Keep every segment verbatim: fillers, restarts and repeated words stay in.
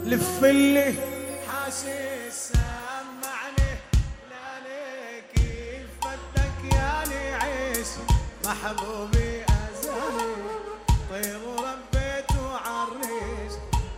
لف اللي حاسس سمعني لاني كيف بدك ياني عيش محبوبي أزاني طير وربيت وعريش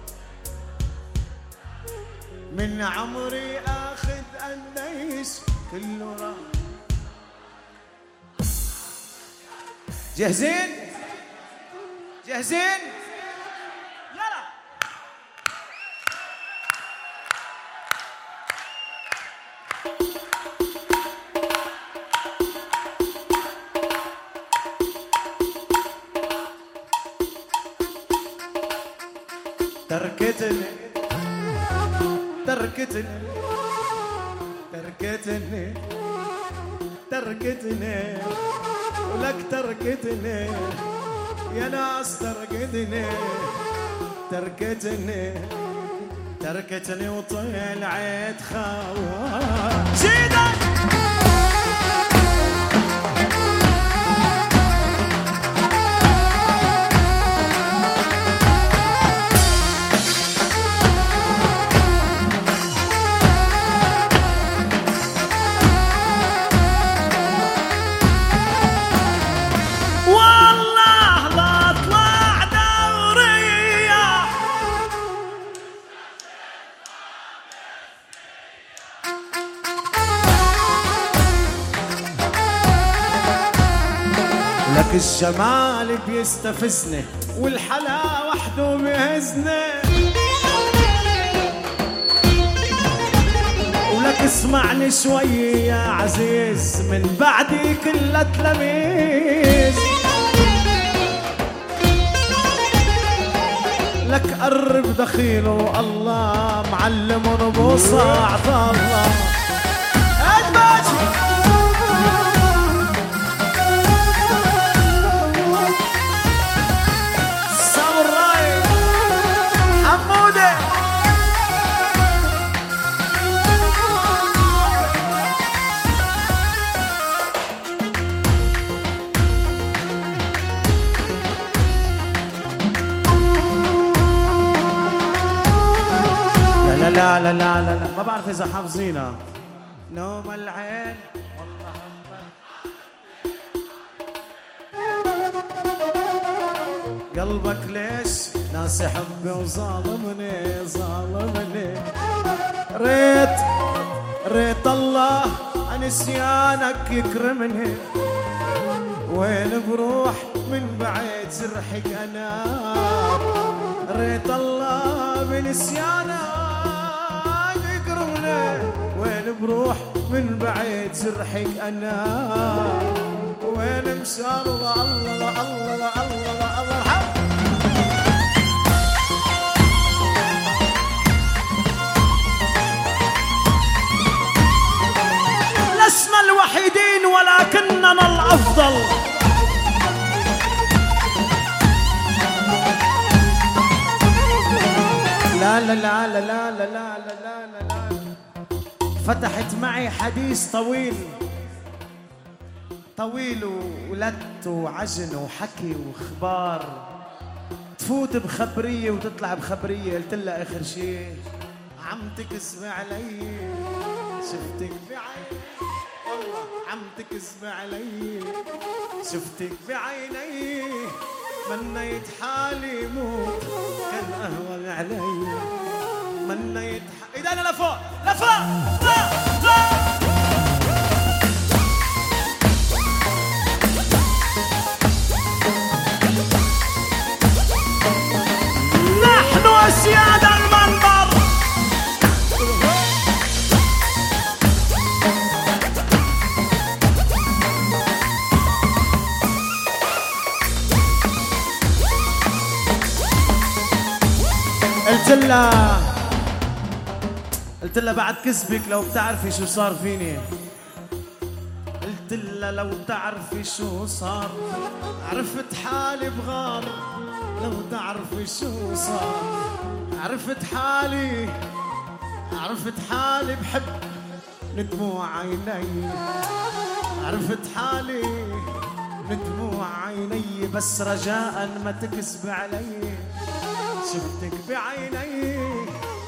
من عمري اخذ قديش كله راح. جاهزين؟ جاهزين؟ يلا تركتني تركتني تركتني تركتني ولك تركتني يا ناس تركتني تركتني تركتني وطلعت خوان سيدك لك الجمال بيستفزني والحلا وحده بيهزني ولك اسمعني شوي يا عزيز من بعدي كلها تلاميذ لك قرب دخيله الله معلم ونبوصة عطا الله لا لا لا لا لا ما بعرف إذا حافظينها. نوم العين والله قلبك ليش ناس يحبي وظالمني ظالمني ريت ريت الله نسيانك يكرمني وين بروح من بعيد سرحك أنا ريت الله بنسيانك وين بروح من بعيد سرحك أنا وين مشار الله الله الله الله الله لسنا الوحيدين ولكننا الأفضل لا لا لا لا لا لا لا لا لا لا فتحت معي حديث طويل طويل ولت وعجن وحكي وخبار تفوت بخبرية وتطلع بخبرية قلت لها آخر شيء عم تكذب علي شفتك بعيني والله عم تكذب علي شفتك بعيني منيت حالي موت كان أهون علي منيت حالي إيدانا لفوق لفوق فوق فوق نحن أسياد المنبر قلت لها قلت لها بعد كذبك لو بتعرفي شو صار فيني قلت لها لو تعرفي شو صار عرفت حالي بغار لو تعرفي شو صار عرفت حالي عرفت حالي بحب لدموع عيني عرفت حالي لدموع عيني بس رجاء ما تكذب علي شفتك بعيني